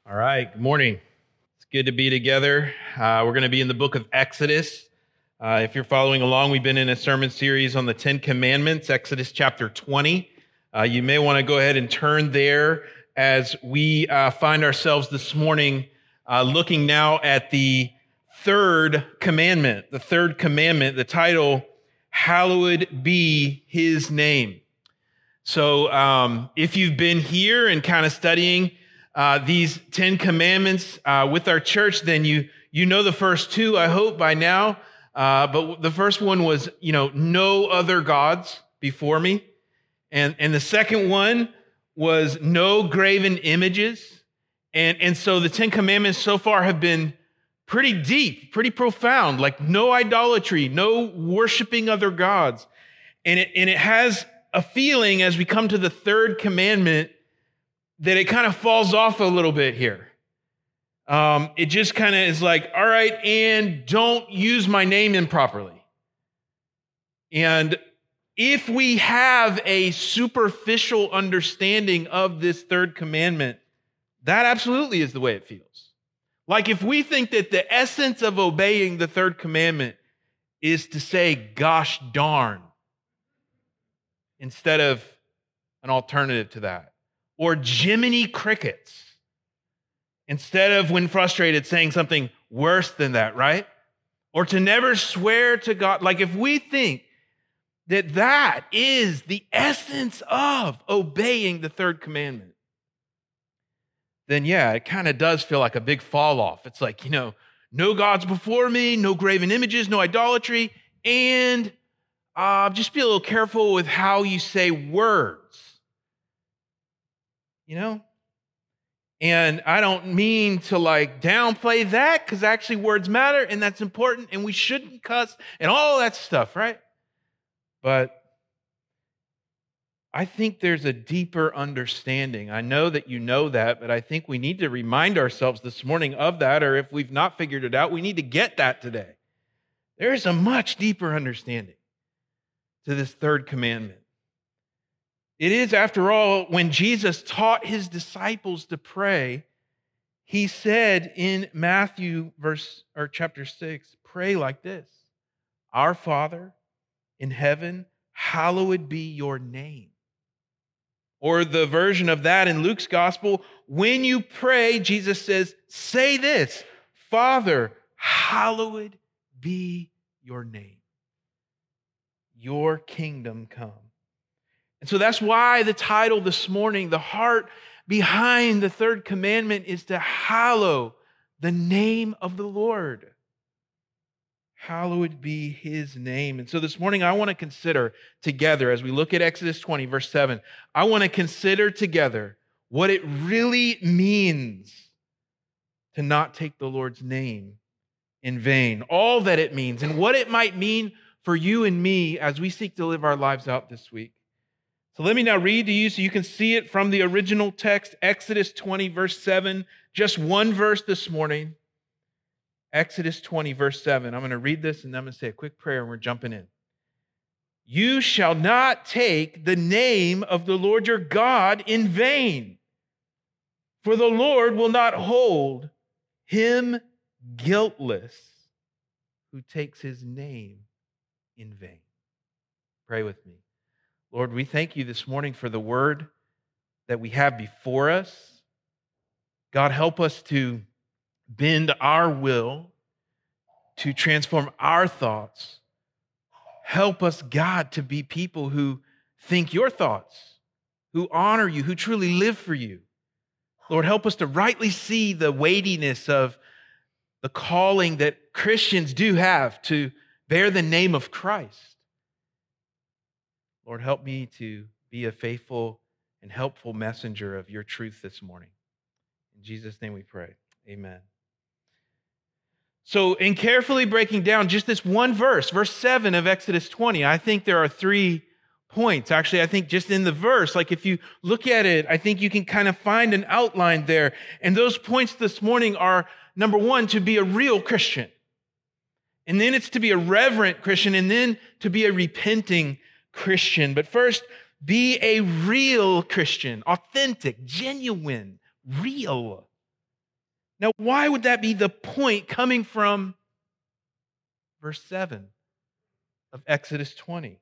All right, good morning. It's good to be together. We're going to be in the book of Exodus. If you're following along, we've been in a sermon series on the Ten Commandments, Exodus chapter 20. You may want to go ahead and turn there as we find ourselves this morning looking now at the third commandment. The third commandment, the title, Hallowed Be His Name. So if you've been here and kind of studying these 10 commandments with our church, then you know the first two, I hope, by now. But the first one was, no other gods before me. And the second one was no graven images. And so the 10 commandments so far have been pretty deep, pretty profound, like no idolatry, no worshiping other gods. And it has a feeling as we come to the third commandment that it kind of falls off a little bit here. It just kind of is like, all right, and don't use my name improperly. And if we have a superficial understanding of this third commandment, that absolutely is the way it feels. Like if we think that the essence of obeying the third commandment is to say, gosh darn, instead of an alternative to that. Or Jiminy Crickets, instead of, when frustrated, saying something worse than that, right? Or to never swear to God. Like if we think that that is the essence of obeying the third commandment, then yeah, it kind of does feel like a big fall off. It's like, no gods before me, no graven images, no idolatry, and just be a little careful with how you say words. And I don't mean to downplay that, because actually words matter and that's important and we shouldn't cuss and all that stuff, right? But I think there's a deeper understanding. I know that you know that, but I think we need to remind ourselves this morning of that, or if we've not figured it out, we need to get that today. There is a much deeper understanding to this third commandment. It is, after all, when Jesus taught his disciples to pray, he said in Matthew chapter 6, pray like this: Our Father in heaven, hallowed be your name. Or the version of that in Luke's gospel, when you pray, Jesus says, say this: Father, hallowed be your name. Your kingdom come. And so that's why the title this morning, the heart behind the third commandment, is to hallow the name of the Lord. Hallowed be his name. And so this morning I want to consider together, as we look at Exodus 20, verse 7, I want to consider together what it really means to not take the Lord's name in vain. All that it means and what it might mean for you and me as we seek to live our lives out this week. So let me now read to you so you can see it from the original text, Exodus 20, verse 7. Just one verse this morning. Exodus 20, verse 7. I'm going to read this and then I'm going to say a quick prayer and we're jumping in. You shall not take the name of the Lord your God in vain, for the Lord will not hold him guiltless who takes his name in vain. Pray with me. Lord, we thank you this morning for the word that we have before us. God, help us to bend our will, to transform our thoughts. Help us, God, to be people who think your thoughts, who honor you, who truly live for you. Lord, help us to rightly see the weightiness of the calling that Christians do have to bear the name of Christ. Lord, help me to be a faithful and helpful messenger of your truth this morning. In Jesus' name we pray. Amen. So in carefully breaking down just this one verse, verse 7 of Exodus 20, I think there are 3 points. Actually, I think just in the verse, like if you look at it, I think you can kind of find an outline there. And those points this morning are, number 1, to be a real Christian. And then it's to be a reverent Christian, and then to be a repenting Christian. But first, be a real Christian, authentic, genuine, real. Now, why would that be the point coming from verse 7 of Exodus 20?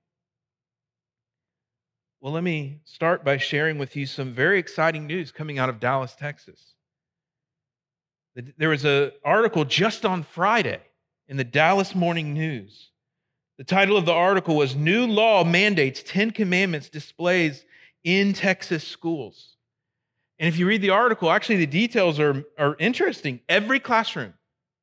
Well, let me start by sharing with you some very exciting news coming out of Dallas, Texas. There was an article just on Friday in the Dallas Morning News. The title of the article was "New Law Mandates 10 Commandments Displays in Texas Schools." And if you read the article, actually the details are interesting. Every classroom,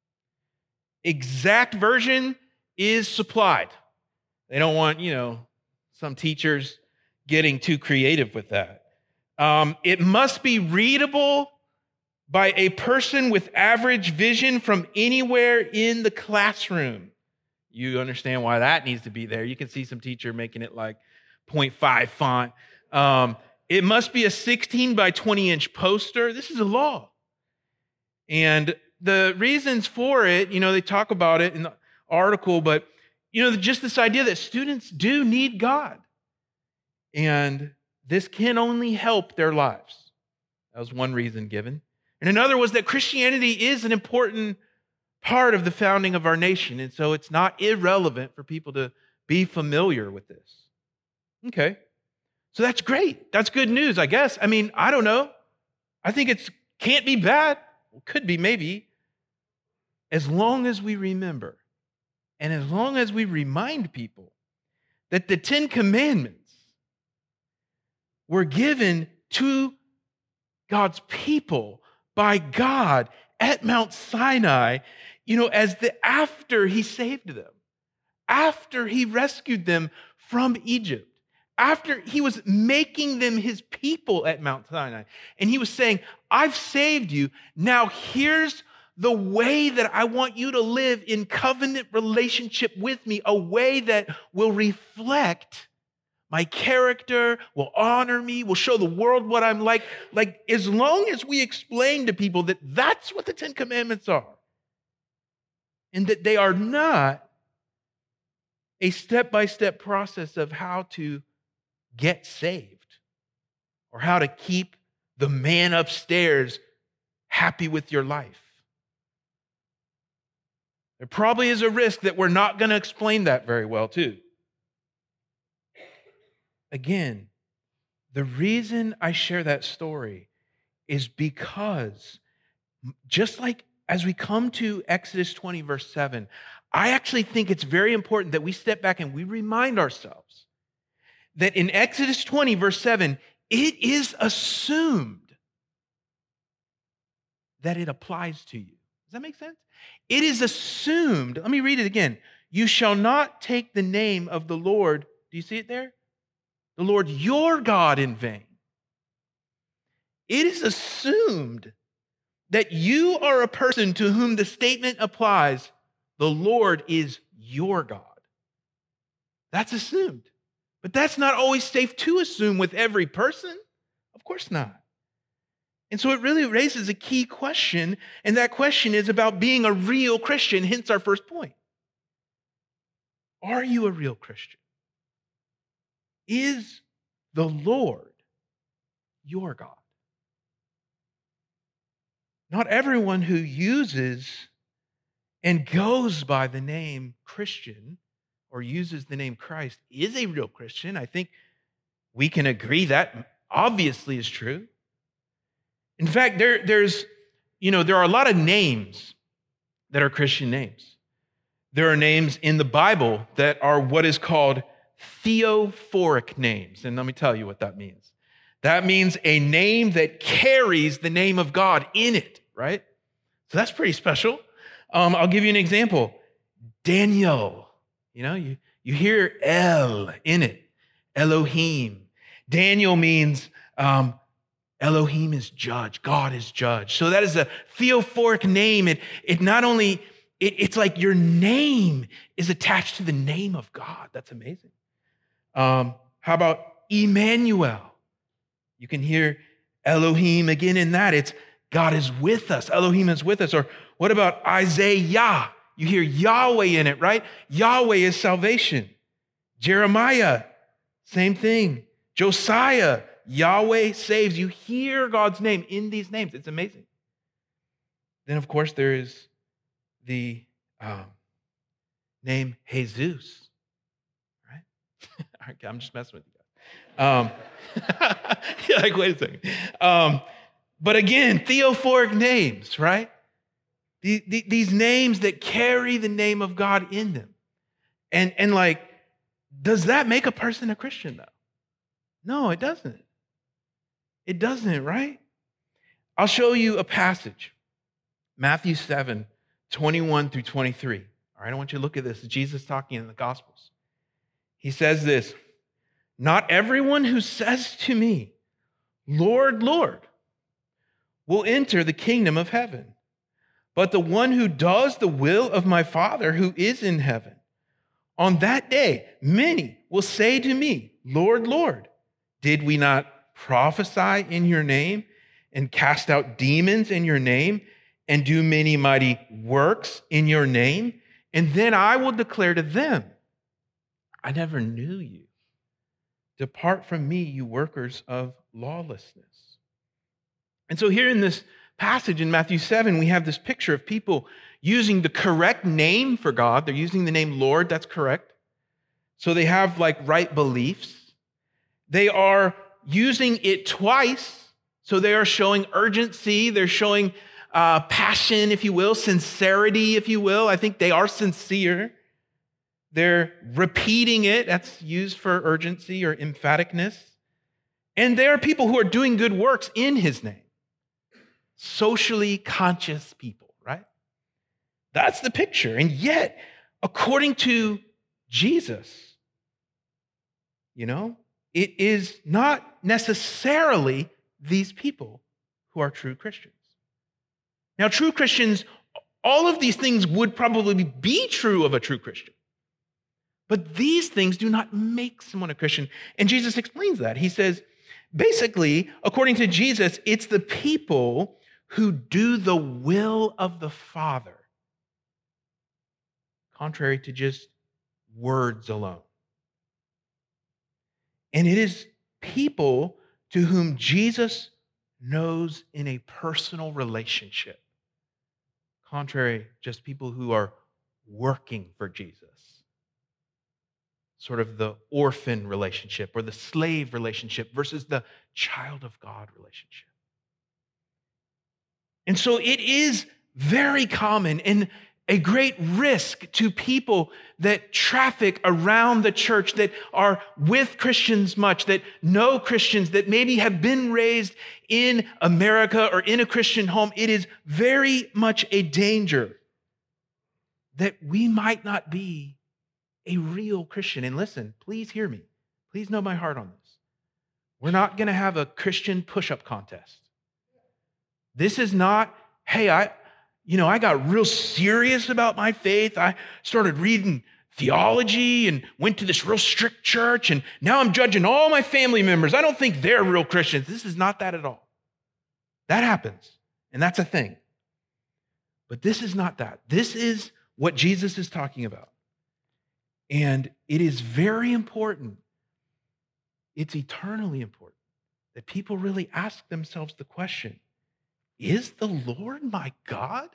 exact version is supplied. They don't want, some teachers getting too creative with that. It must be readable by a person with average vision from anywhere in the classroom. You understand why that needs to be there. You can see some teacher making it like 0.5 font. It must be a 16 by 20 inch poster. This is a law. And the reasons for it, they talk about it in the article, but, just this idea that students do need God. And this can only help their lives. That was one reason given. And another was that Christianity is an important part of the founding of our nation. And so it's not irrelevant for people to be familiar with this. Okay. So that's great. That's good news, I guess. I don't know. I think it can't be bad. Well, could be, maybe. As long as we remember and as long as we remind people that the 10 Commandments were given to God's people by God at Mount Sinai, after he saved them, after he rescued them from Egypt, after he was making them his people at Mount Sinai. And he was saying, I've saved you. Now here's the way that I want you to live in covenant relationship with me, a way that will reflect my character, will honor me, will show the world what I'm like. Like, as long as we explain to people that that's what the 10 Commandments are, and that they are not a step-by-step process of how to get saved or how to keep the man upstairs happy with your life. There probably is a risk that we're not going to explain that very well, too. Again, the reason I share that story is because just like as we come to Exodus 20, verse 7, I actually think it's very important that we step back and we remind ourselves that in Exodus 20, verse 7, it is assumed that it applies to you. Does that make sense? It is assumed. Let me read it again. You shall not take the name of the Lord. Do you see it there? The Lord your God in vain. It is assumed that you are a person to whom the statement applies, the Lord is your God. That's assumed. But that's not always safe to assume with every person. Of course not. And so it really raises a key question, and that question is about being a real Christian, hence our first point. Are you a real Christian? Is the Lord your God? Not everyone who uses and goes by the name Christian or uses the name Christ is a real Christian. I think we can agree that obviously is true. In fact, there are a lot of names that are Christian names. There are names in the Bible that are what is called theophoric names. And let me tell you what that means. That means a name that carries the name of God in it, right? So that's pretty special. I'll give you an example. Daniel, you hear El in it, Elohim. Daniel means Elohim is judge, God is judge. So that is a theophoric name. It not only, it's like your name is attached to the name of God. That's amazing. How about Emmanuel? You can hear Elohim again in that. It's God is with us. Elohim is with us. Or what about Isaiah? You hear Yahweh in it, right? Yahweh is salvation. Jeremiah, same thing. Josiah, Yahweh saves. You hear God's name in these names. It's amazing. Then, of course, there is the name Jesus, right? Okay, I'm just messing with you guys. You're like, wait a second. But again, theophoric names, right? These names that carry the name of God in them. And like, does that make a person a Christian, though? No, it doesn't. It doesn't, right? I'll show you a passage. Matthew 7, 21 through 23. All right, I want you to look at this. Jesus talking in the Gospels. He says this, "Not everyone who says to me, 'Lord, Lord,' will enter the kingdom of heaven, but the one who does the will of my Father who is in heaven. On that day, many will say to me, 'Lord, Lord, did we not prophesy in your name and cast out demons in your name and do many mighty works in your name?' And then I will declare to them, 'I never knew you. Depart from me, you workers of lawlessness.'" And so here in this passage in Matthew 7, we have this picture of people using the correct name for God. They're using the name Lord, that's correct. So they have like right beliefs. They are using it twice. So they are showing urgency. They're showing passion, if you will, sincerity, if you will. I think they are sincere. They're repeating it. That's used for urgency or emphaticness. And they are people who are doing good works in his name. Socially conscious people, right? That's the picture. And yet, according to Jesus, it is not necessarily these people who are true Christians. Now, true Christians, all of these things would probably be true of a true Christian. But these things do not make someone a Christian. And Jesus explains that. He says, basically, according to Jesus, it's the people who do the will of the Father, contrary to just words alone. And it is people to whom Jesus knows in a personal relationship, contrary just people who are working for Jesus. Sort of the orphan relationship or the slave relationship versus the child of God relationship. And so it is very common and a great risk to people that traffic around the church, that are with Christians much, that know Christians, that maybe have been raised in America or in a Christian home. It is very much a danger that we might not be a real Christian. And listen, please hear me. Please know my heart on this. We're not going to have a Christian push-up contest. This is not, hey, I got real serious about my faith. I started reading theology and went to this real strict church, and now I'm judging all my family members. I don't think they're real Christians. This is not that at all. That happens, and that's a thing. But this is not that. This is what Jesus is talking about. And it is very important. It's eternally important that people really ask themselves the question, is the Lord my God?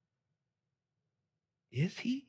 Is he?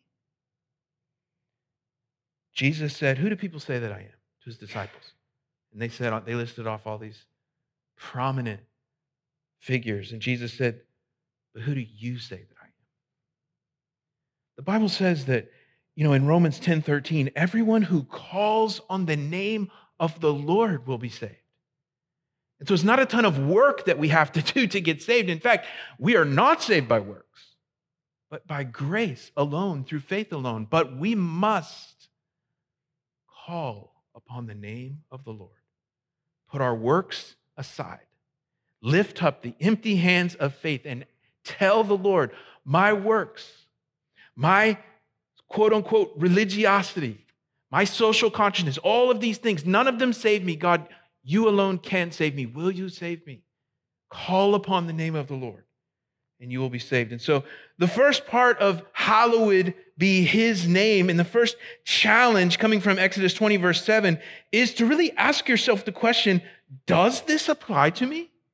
Jesus said, "Who do people say that I am?" to his disciples. And they listed off all these prominent figures. And Jesus said, "But who do you say that I am?" The Bible says that, in Romans 10:13, everyone who calls on the name of the Lord will be saved. And so it's not a ton of work that we have to do to get saved. In fact, we are not saved by works, but by grace alone, through faith alone. But we must call upon the name of the Lord. Put our works aside. Lift up the empty hands of faith and tell the Lord, my works, my quote-unquote religiosity, my social consciousness, all of these things, none of them save me. God, you alone can save me. Will you save me? Call upon the name of the Lord, and you will be saved. And so the first part of hallowed be his name, and the first challenge coming from Exodus 20, verse 7, is to really ask yourself the question, does this apply to me?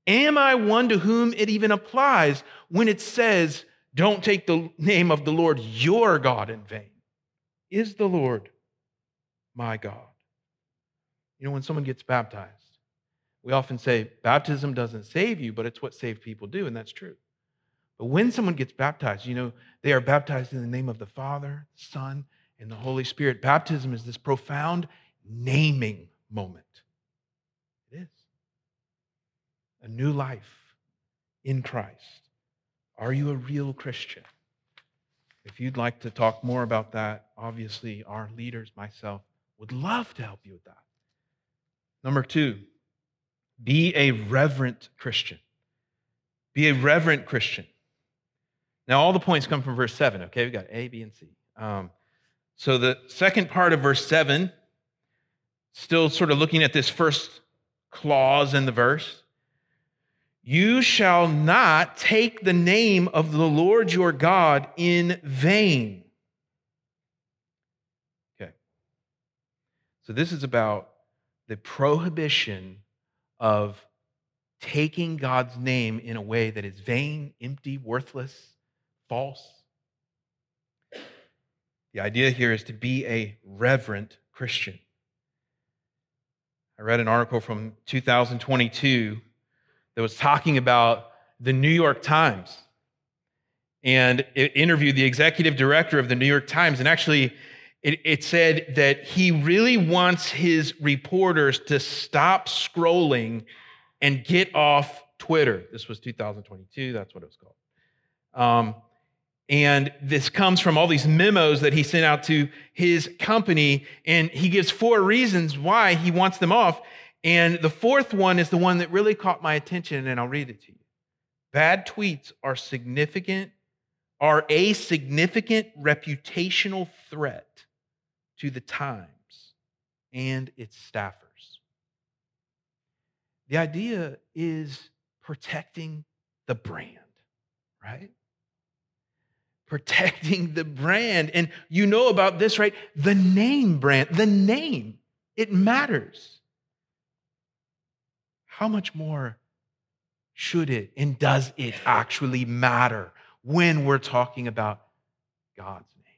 Am I one to whom it even applies when it says, don't take the name of the Lord your God in vain? Is the Lord my God? You know, when someone gets baptized, we often say baptism doesn't save you, but it's what saved people do, and that's true. But when someone gets baptized, you know, they are baptized in the name of the Father, Son, and the Holy Spirit. Baptism is this profound naming moment. It is. A new life in Christ. Are you a real Christian? If you'd like to talk more about that, obviously our leaders, myself, would love to help you with that. Number 2, be a reverent Christian. Be a reverent Christian. Now, all the points come from verse 7, okay? We've got A, B, and C. So the second part of verse 7, still sort of looking at this first clause in the verse, you shall not take the name of the Lord your God in vain. Okay. So this is about the prohibition of taking God's name in a way that is vain, empty, worthless, false. The idea here is to be a reverent Christian. I read an article from 2022 that was talking about the New York Times. And it interviewed the executive director of the New York Times. And actually, it said that he really wants his reporters to stop scrolling and get off Twitter. This was 2022. That's what it was called. And this comes from all these memos that he sent out to his company. And he gives 4 reasons why he wants them off. And the 4th one is the one that really caught my attention, and I'll read it to you. Bad tweets are a significant reputational threat to the Times and its staffers. The idea is protecting the brand, right? Protecting the brand. And you know about this, right? The name brand, the name, it matters. How much more should it and does it actually matter when we're talking about God's name?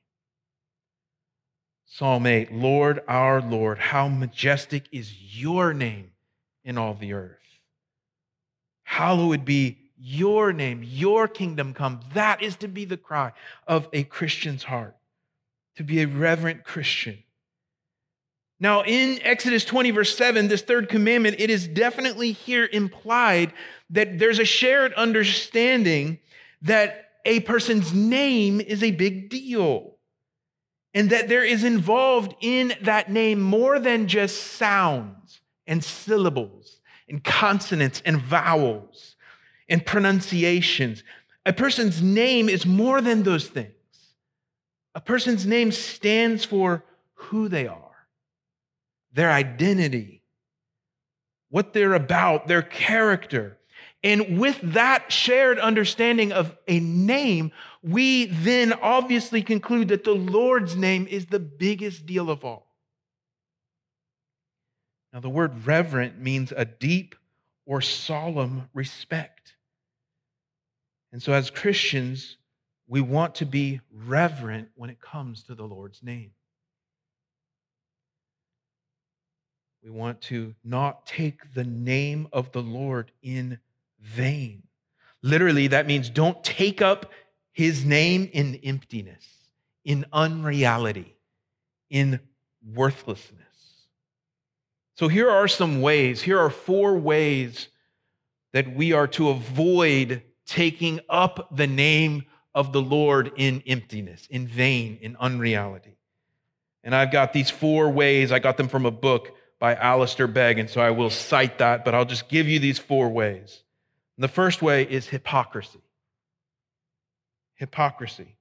Psalm 8, Lord, our Lord, how majestic is your name in all the earth. Hallowed be your name, your kingdom come. That is to be the cry of a Christian's heart, to be a reverent Christian. Now, in Exodus 20, verse 7, this 3rd commandment, it is definitely here implied that there's a shared understanding that a person's name is a big deal, and that there is involved in that name more than just sounds and syllables and consonants and vowels and pronunciations. A person's name is more than those things. A person's name stands for who they are, their identity, what they're about, their character. And with that shared understanding of a name, we then obviously conclude that the Lord's name is the biggest deal of all. Now, the word reverent means a deep or solemn respect. And so as Christians, we want to be reverent when it comes to the Lord's name. We want to not take the name of the Lord in vain. Literally, that means don't take up his name in emptiness, in unreality, in worthlessness. So here are some ways, here are 4 ways that we are to avoid taking up the name of the Lord in emptiness, in vain, in unreality. And I've got these 4 ways. I got them from a book by Alistair Begg, and so I will cite that, but I'll just give you these 4 ways. And the first way is hypocrisy. Hypocrisy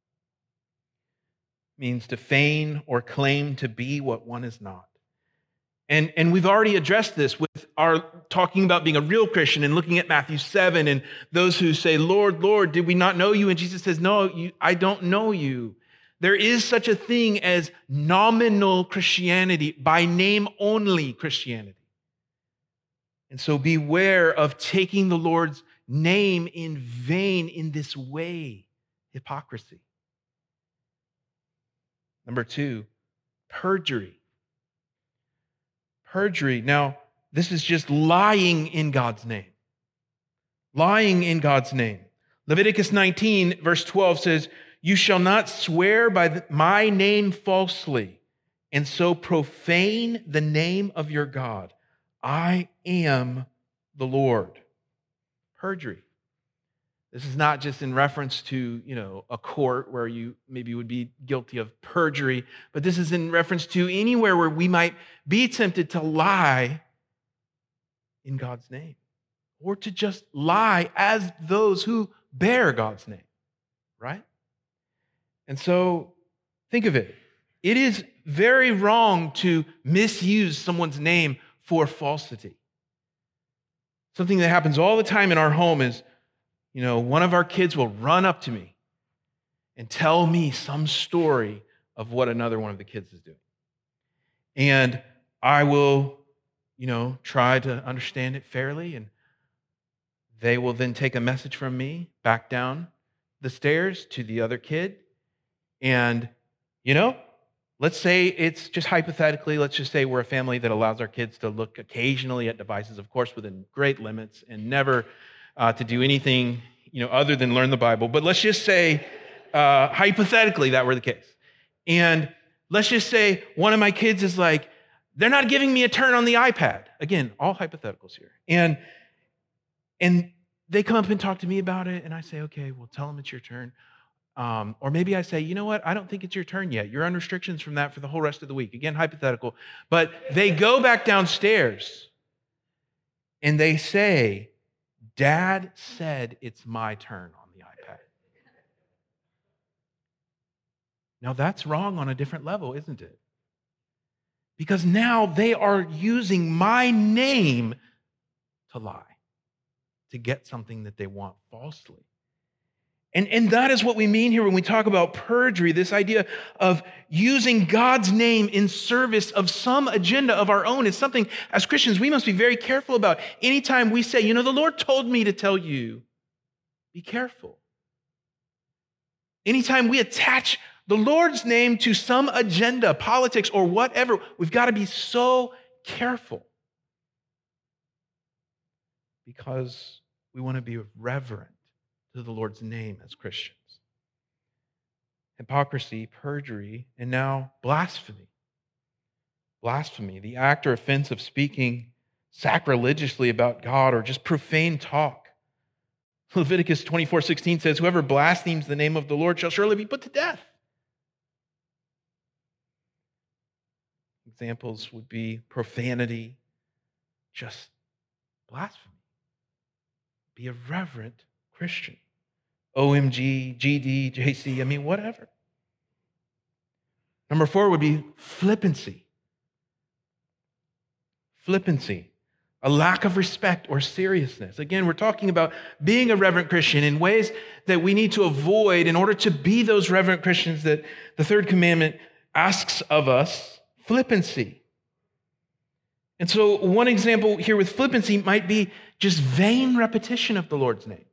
means to feign or claim to be what one is not. And we've already addressed this with our talking about being a real Christian and looking at Matthew 7 and those who say, Lord, Lord, did we not know you? And Jesus says, no, I don't know you. There is such a thing as nominal Christianity, by name only Christianity. And so beware of taking the Lord's name in vain in this way, hypocrisy. Number 2, perjury. Perjury. Now, this is just lying in God's name. Lying in God's name. Leviticus 19, verse 12 says, "You shall not swear by my name falsely, and so profane the name of your God. I am the Lord." Perjury. This is not just in reference to, a court where you maybe would be guilty of perjury, but this is in reference to anywhere where we might be tempted to lie in God's name, or to just lie as those who bear God's name, right? And so think of it. It is very wrong to misuse someone's name for falsity. Something that happens all the time in our home is, one of our kids will run up to me and tell me some story of what another one of the kids is doing. And I will, try to understand it fairly, and they will then take a message from me back down the stairs to the other kid. And, let's say it's just hypothetically, let's just say we're a family that allows our kids to look occasionally at devices, of course, within great limits, and never to do anything, other than learn the Bible. But let's just say, hypothetically, that were the case. And let's just say one of my kids is like, they're not giving me a turn on the iPad. Again, all hypotheticals here. And they come up and talk to me about it, and I say, okay, well, tell them it's your turn. Or maybe I say, you know what? I don't think it's your turn yet. You're on restrictions from that for the whole rest of the week. Again, hypothetical. But they go back downstairs, and they say, Dad said it's my turn on the iPad. Now, that's wrong on a different level, isn't it? Because now they are using my name to lie, to get something that they want falsely. And that is what we mean here when we talk about perjury, this idea of using God's name in service of some agenda of our own is something, as Christians, we must be very careful about. Anytime we say, the Lord told me to tell you, be careful. Anytime we attach the Lord's name to some agenda, politics, or whatever, we've got to be so careful, because we want to be reverent to the Lord's name as Christians. Hypocrisy, perjury, and now blasphemy. Blasphemy, the act or offense of speaking sacrilegiously about God or just profane talk. Leviticus 24:16 says, "Whoever blasphemes the name of the Lord shall surely be put to death." Examples would be profanity, just blasphemy. Be a reverent Christian. OMG, GD, JC, whatever. Number 4 would be flippancy. Flippancy, a lack of respect or seriousness. Again, we're talking about being a reverent Christian in ways that we need to avoid in order to be those reverent Christians that the third commandment asks of us. Flippancy. And so one example here with flippancy might be just vain repetition of the Lord's name.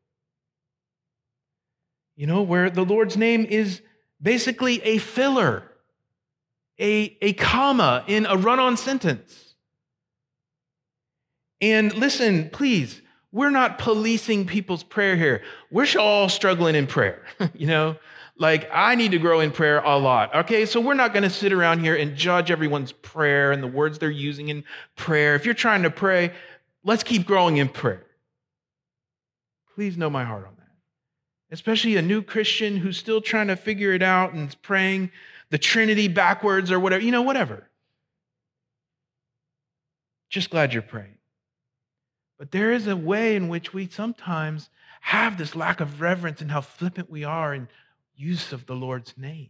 Where the Lord's name is basically a filler, a comma in a run-on sentence. And listen, please, we're not policing people's prayer here. We're all struggling in prayer, I need to grow in prayer a lot. Okay, so we're not going to sit around here and judge everyone's prayer and the words they're using in prayer. If you're trying to pray, let's keep growing in prayer. Please know my heart on that. Especially a new Christian who's still trying to figure it out and is praying the Trinity backwards or whatever, whatever. Just glad you're praying. But there is a way in which we sometimes have this lack of reverence in how flippant we are in use of the Lord's name.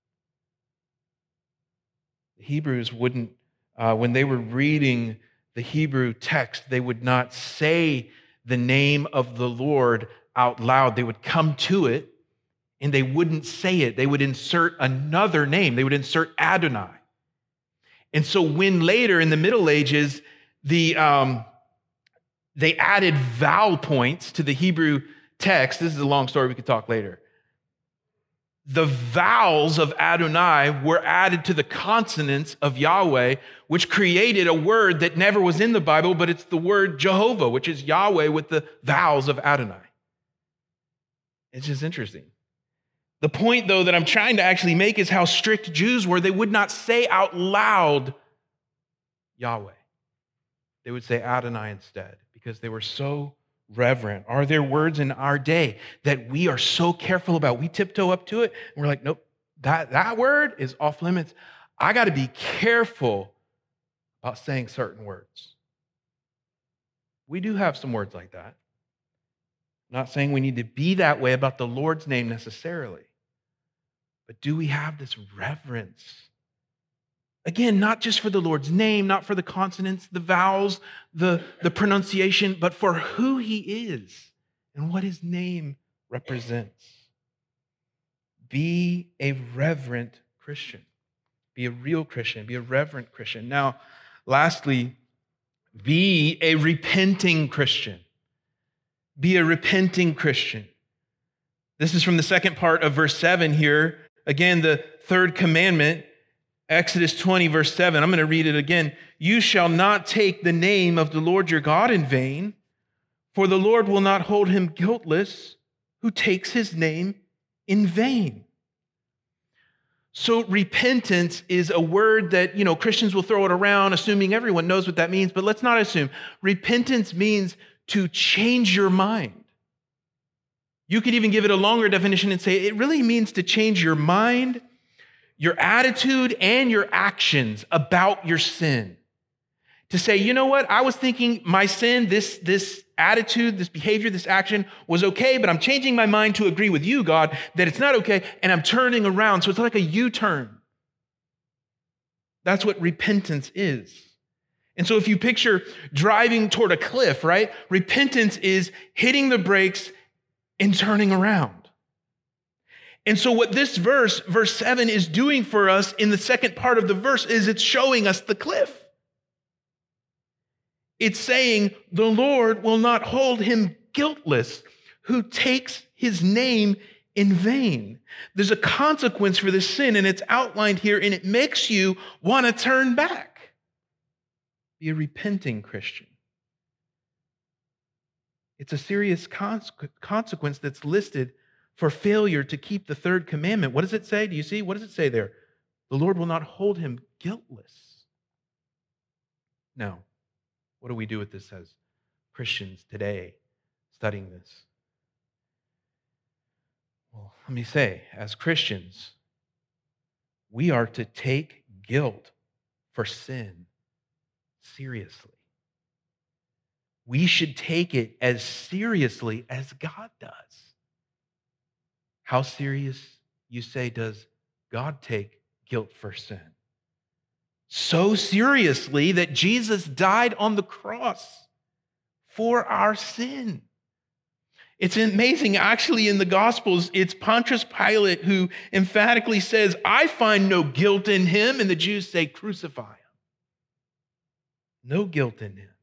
The Hebrews wouldn't, when they were reading the Hebrew text, they would not say the name of the Lord out loud. They would come to it and they wouldn't say it. They would insert another name. They would insert Adonai. And so when later in the Middle Ages, the they added vowel points to the Hebrew text. This is a long story, we could talk later. The vowels of Adonai were added to the consonants of Yahweh, which created a word that never was in the Bible, but it's the word Jehovah, which is Yahweh with the vowels of Adonai. It's just interesting. The point, though, that I'm trying to actually make is how strict Jews were. They would not say out loud Yahweh. They would say Adonai instead because they were so reverent. Are there words in our day that we are so careful about? We tiptoe up to it and we're like, nope, that word is off limits. I got to be careful about saying certain words. We do have some words like that. I'm not saying we need to be that way about the Lord's name necessarily. But do we have this reverence? Again, not just for the Lord's name, not for the consonants, the vowels, the pronunciation, but for who he is and what his name represents. Be a reverent Christian. Be a real Christian. Be a reverent Christian. Now, lastly, be a repenting Christian. Be a repenting Christian. This is from the second part of verse 7 here. Again, the third commandment, Exodus 20, verse 7. I'm going to read it again. You shall not take the name of the Lord your God in vain, for the Lord will not hold him guiltless who takes his name in vain. So repentance is a word that, Christians will throw it around, assuming everyone knows what that means, but let's not assume. Repentance means to change your mind. You could even give it a longer definition and say it really means to change your mind, your attitude, and your actions about your sin. To say, you know what, I was thinking my sin, this attitude, this behavior, this action was okay, but I'm changing my mind to agree with you, God, that it's not okay, and I'm turning around. So it's like a U-turn. That's what repentance is. And so if you picture driving toward a cliff, right? Repentance is hitting the brakes and turning around. And so what this verse 7, is doing for us in the second part of the verse is it's showing us the cliff. It's saying the Lord will not hold him guiltless who takes his name in vain. There's a consequence for this sin, and it's outlined here, and it makes you want to turn back. Be a repenting Christian. It's a serious consequence that's listed for failure to keep the third commandment. What does it say? Do you see? What does it say there? The Lord will not hold him guiltless. Now, what do we do with this as Christians today studying this? Well, let me say, as Christians, we are to take guilt for sin seriously. We should take it as seriously as God does. How serious, you say, does God take guilt for sin? So seriously that Jesus died on the cross for our sin. It's amazing. Actually, in the Gospels, it's Pontius Pilate who emphatically says, I find no guilt in him. And the Jews say, crucify him. No guilt in him.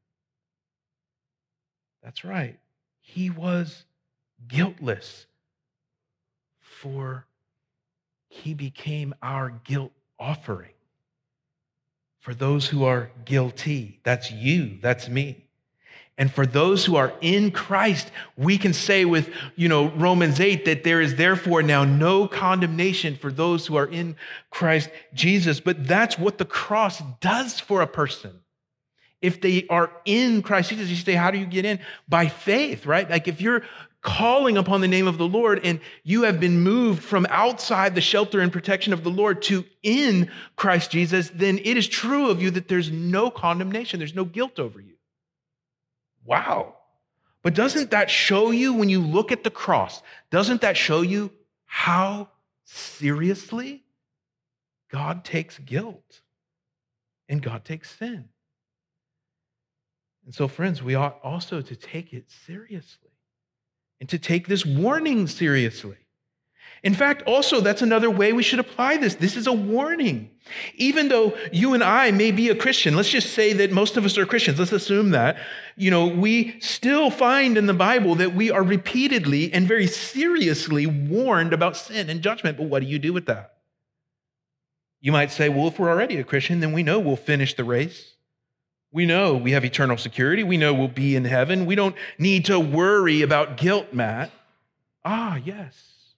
That's right. He was guiltless, for he became our guilt offering. For those who are guilty, that's you, that's me. And for those who are in Christ, we can say with, Romans 8, that there is therefore now no condemnation for those who are in Christ Jesus. But that's what the cross does for a person. If they are in Christ Jesus, you say, how do you get in? By faith, right? Like if you're calling upon the name of the Lord and you have been moved from outside the shelter and protection of the Lord to in Christ Jesus, then it is true of you that there's no condemnation. There's no guilt over you. Wow. But doesn't that show you, when you look at the cross, doesn't that show you how seriously God takes guilt and God takes sin? And so, friends, we ought also to take it seriously and to take this warning seriously In fact, also, that's another way we should apply this. This is a warning. Even though you and I may be a Christian, let's just say that most of us are Christians. Let's assume that, we still find in the Bible that we are repeatedly and very seriously warned about sin and judgment. But what do you do with that? You might say, well, if we're already a Christian, then we know we'll finish the race. We know we have eternal security. We know we'll be in heaven. We don't need to worry about guilt, Matt. Ah, yes.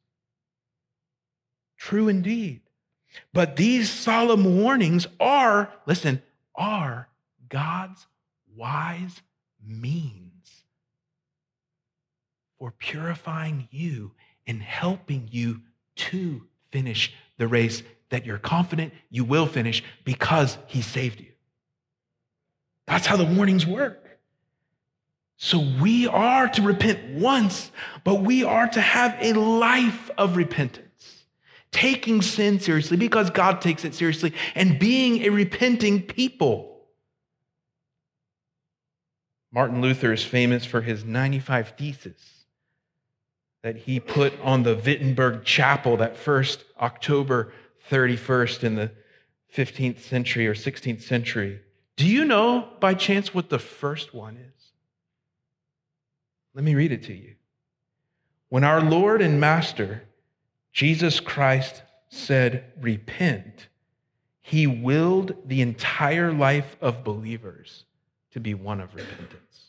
True indeed. But these solemn warnings are God's wise means for purifying you and helping you to finish the race that you're confident you will finish because he saved you. That's how the warnings work. So we are to repent once, but we are to have a life of repentance, taking sin seriously because God takes it seriously, and being a repenting people. Martin Luther is famous for his 95 Theses that he put on the Wittenberg Chapel that first October 31st in the 15th century or 16th century. Do you know by chance what the first one is? Let me read it to you. When our Lord and Master, Jesus Christ, said, repent, he willed the entire life of believers to be one of repentance.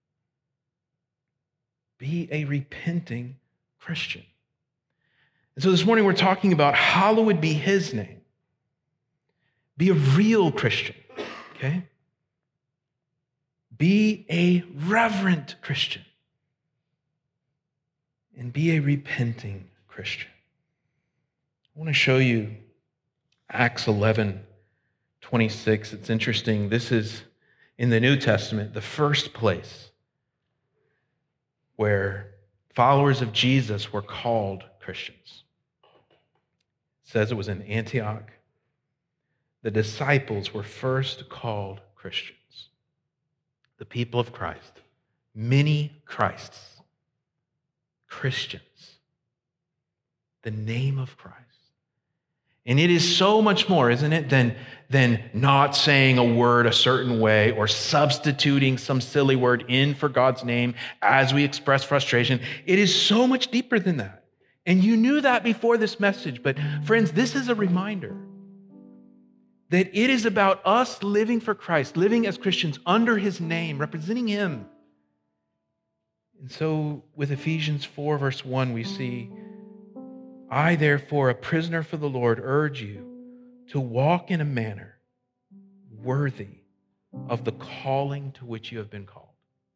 Be a repenting Christian. And so this morning we're talking about hallowed be his name. Be a real Christian, okay? Be a reverent Christian. And be a repenting Christian. I want to show you Acts 11:26. It's interesting. This is in the New Testament, the first place where followers of Jesus were called Christians. It says it was in Antioch. The disciples were first called Christians. The people of Christ. Many Christs. Christians. The name of Christ. And it is so much more, isn't it, than not saying a word a certain way or substituting some silly word in for God's name as we express frustration. It is so much deeper than that. And you knew that before this message. But friends, this is a reminder that it is about us living for Christ, living as Christians under his name, representing him. And so with Ephesians 4, verse 1, we see, I, therefore, a prisoner for the Lord, urge you to walk in a manner worthy of the calling to which you have been called.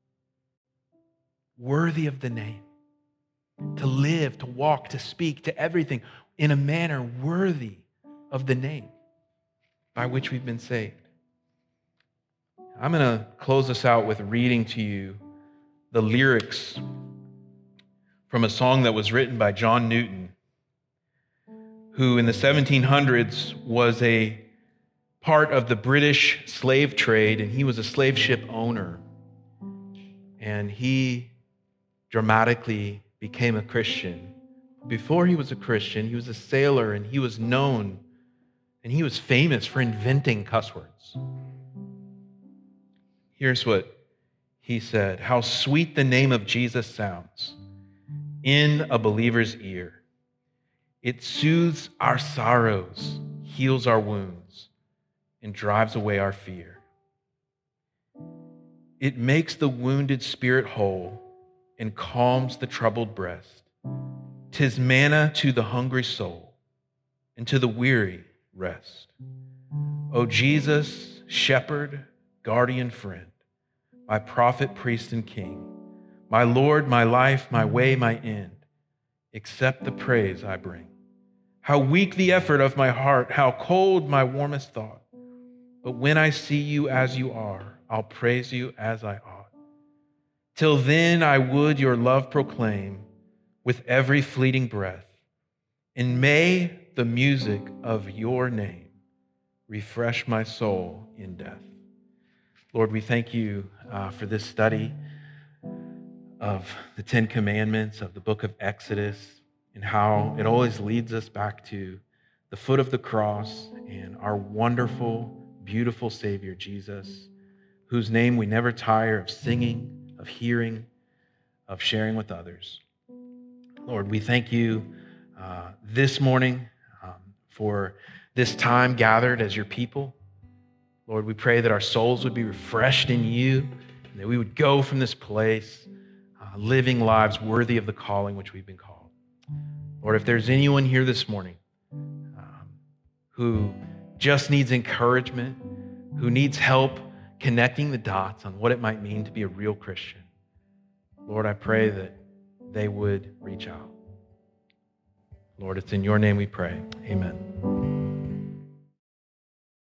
Worthy of the name. To live, to walk, to speak, to everything in a manner worthy of the name by which we've been saved. I'm going to close this out with reading to you the lyrics from a song that was written by John Newton, who in the 1700s was a part of the British slave trade, and he was a slave ship owner. And he dramatically became a Christian. Before he was a Christian, he was a sailor, and he was known, and he was famous for inventing cuss words. Here's what he said, how sweet the name of Jesus sounds in a believer's ear. It soothes our sorrows, heals our wounds, and drives away our fear. It makes the wounded spirit whole and calms the troubled breast. 'Tis manna to the hungry soul, and to the weary rest. O Jesus, shepherd, guardian friend, my prophet, priest, and king, my Lord, my life, my way, my end, accept the praise I bring. How weak the effort of my heart, how cold my warmest thought. But when I see you as you are, I'll praise you as I ought. Till then I would your love proclaim with every fleeting breath. And may the music of your name refresh my soul in death. Lord, we thank you for this study of the Ten Commandments, of the book of Exodus. and how it always leads us back to the foot of the cross and our wonderful, beautiful Savior, Jesus, whose name we never tire of singing, of hearing, of sharing with others. Lord, we thank you this morning for this time gathered as your people. Lord, we pray that our souls would be refreshed in you, and that we would go from this place living lives worthy of the calling which we've been called. Lord, if there's anyone here this morning who just needs encouragement, who needs help connecting the dots on what it might mean to be a real Christian, Lord, I pray that they would reach out. Lord, it's in your name we pray. Amen.